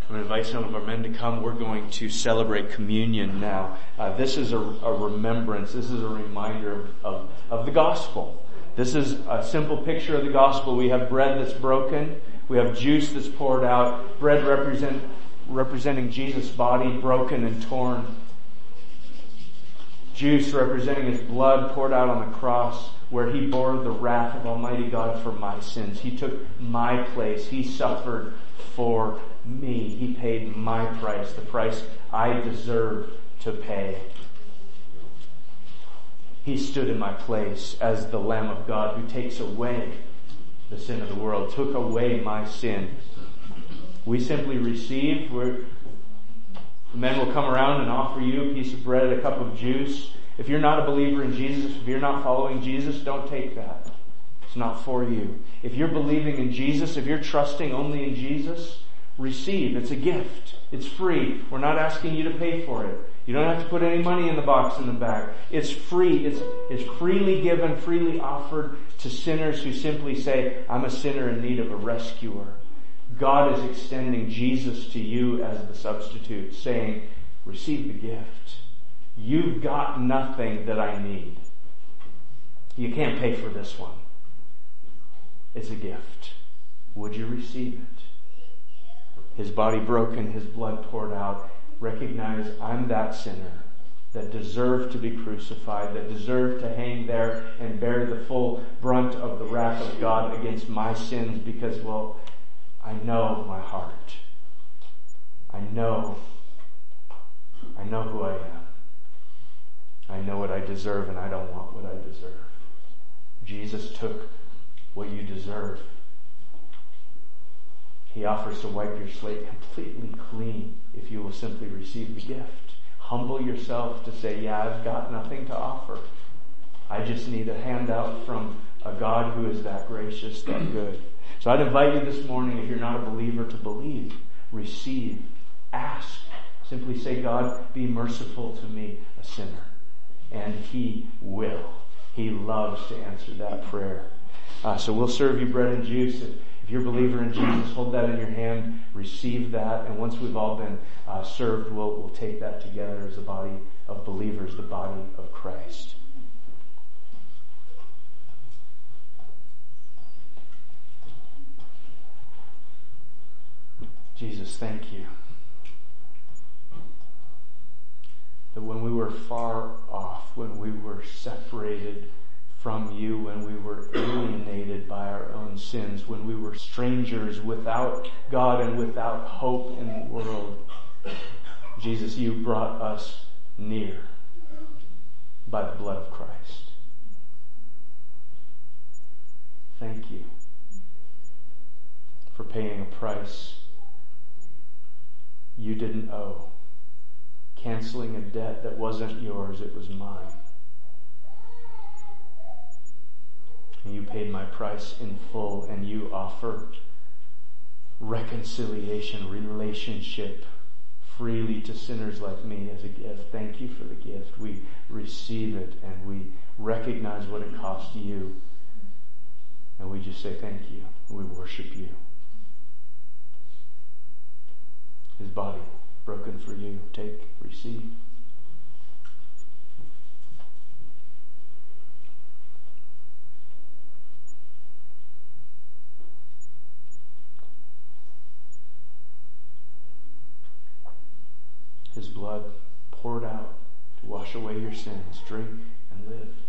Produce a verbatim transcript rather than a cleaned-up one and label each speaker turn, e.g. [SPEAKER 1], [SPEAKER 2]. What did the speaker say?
[SPEAKER 1] I'm going to invite some of our men to come. We're going to celebrate communion now. Uh, this is a, a remembrance. This is a reminder of, of the gospel. This is a simple picture of the gospel. We have bread that's broken. We have juice that's poured out. Bread represent, representing Jesus' body broken and torn. Juice representing his blood poured out on the cross, where he bore the wrath of Almighty God for my sins. He took my place. He suffered for me. He paid my price, the price I deserve to pay. He stood in my place as the Lamb of God who takes away the sin of the world, took away my sin. We simply receive. We're, the men will come around and offer you a piece of bread, a cup of juice. If you're not a believer in Jesus, if you're not following Jesus, don't take that. It's not for you. If you're believing in Jesus, if you're trusting only in Jesus, receive. It's a gift. It's free. We're not asking you to pay for it. You don't have to put any money in the box in the back. It's free. It's, it's freely given, freely offered to sinners who simply say, I'm a sinner in need of a rescuer. God is extending Jesus to you as the substitute, saying, receive the gift. You've got nothing that I need. You can't pay for this one. It's a gift. Would you receive it? His body broken, his blood poured out. Recognize I'm that sinner that deserved to be crucified, that deserved to hang there and bear the full brunt of the wrath of God against my sins because, well, I know my heart. I know. I know who I am. I know what I deserve and I don't want what I deserve. Jesus took what you deserve. He offers to wipe your slate completely clean if you will simply receive the gift. Humble yourself to say, yeah, I've got nothing to offer. I just need a handout from a God who is that gracious, that good. So I'd invite you this morning, if you're not a believer, to believe, receive, ask. Simply say, God, be merciful to me, a sinner. And He will. He loves to answer that prayer. Uh, so we'll serve you bread and juice. If, if you're a believer in Jesus, hold that in your hand, receive that, and once we've all been uh, served, we'll, we'll take that together as a body of believers, the body of Christ. Jesus, thank you that when we were far off, when we were separated from you, when we were alienated by our own sins, when we were strangers without God and without hope in the world, Jesus, you brought us near by the blood of Christ. Thank you for paying a price you didn't owe. Canceling a debt that wasn't yours, it was mine. And you paid my price in full, and you offer reconciliation, relationship freely to sinners like me as a gift. Thank you for the gift. We receive it and we recognize what it cost you. And we just say thank you. We worship you. His body broken for you. Take, receive. His blood poured out to wash away your sins. Drink and live.